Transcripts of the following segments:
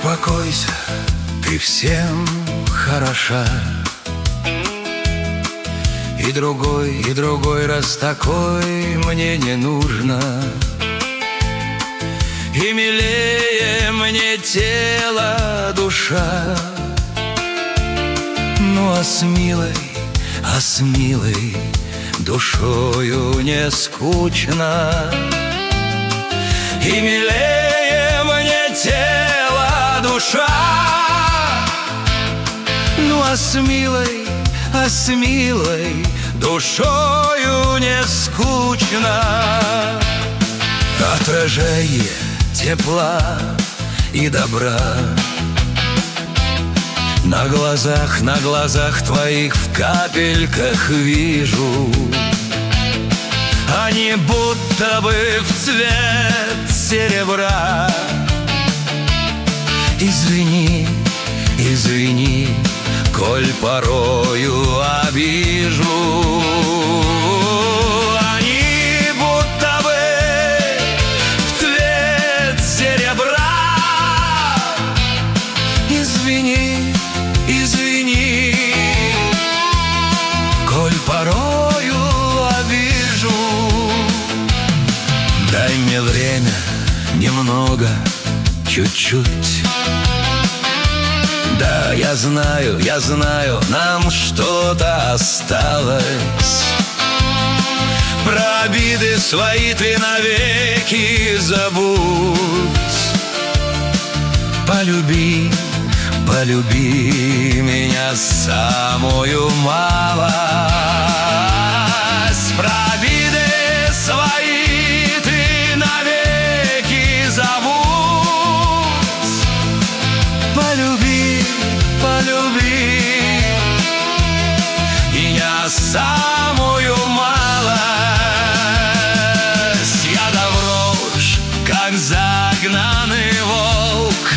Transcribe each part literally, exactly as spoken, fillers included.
Успокойся, ты всем хороша. И другой, и другой раз такой мне не нужно. И милее мне тело, душа. Ну а с милой, а с милой душою не скучно. И милее мне тело, душа. Ну а с милой, а с милой душою не скучно. Отражение тепла и добра на глазах, на глазах твоих в капельках вижу. Они будто бы в цвет серебра. Извини, извини, коль порою обижу. Они будто бы в цвет серебра. Извини, извини, коль порою обижу. Дай мне время немного, чуть-чуть. Да, я знаю, я знаю, нам что-то осталось. Про обиды свои ты навеки забудь. Полюби, полюби меня самую малость. Про обиды свои ты навеки забудь. Полюби, полюби меня самую малость. Я давно уж как загнанный волк,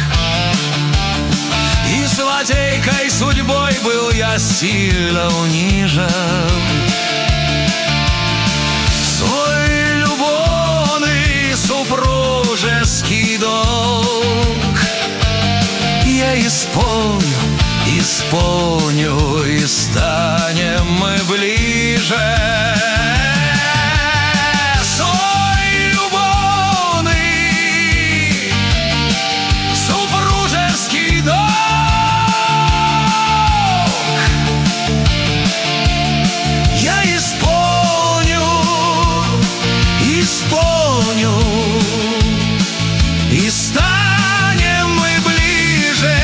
и злодейкой судьбой был я сильно унижен. Свой любовный супружеский долг я исполню, исполню, и станем мы ближе. Свой любовный супружеский долг я исполню, исполню, и станем мы ближе.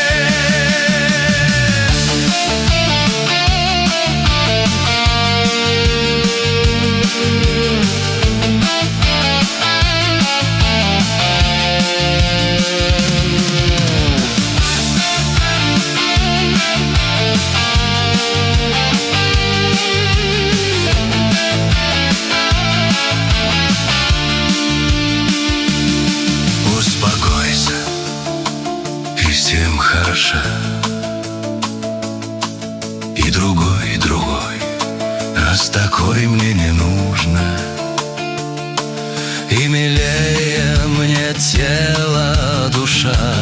Успокойся, и всем хороша. И другой, и другой раз такой мне не нужно. И милее мне тело, душа.